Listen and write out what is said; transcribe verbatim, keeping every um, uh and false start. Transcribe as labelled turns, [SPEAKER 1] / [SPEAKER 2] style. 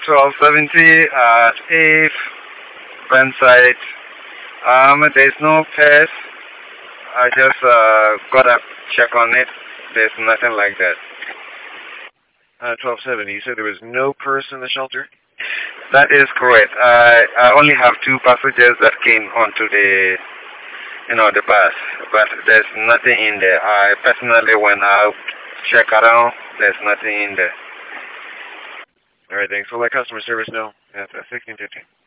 [SPEAKER 1] twelve seventy at eighth Burnside. Um, there's no pest. I just uh, got a check on it. There's nothing like that.
[SPEAKER 2] Uh, twelve seventy. You said there was no person in the shelter?
[SPEAKER 1] That is correct. I I only have two passengers that came onto the, you know, the bus, but there's nothing in there. I personally went out, check around. There's nothing in there.
[SPEAKER 2] All right, thanks. We'll let customer service know at uh, sixteen fifty.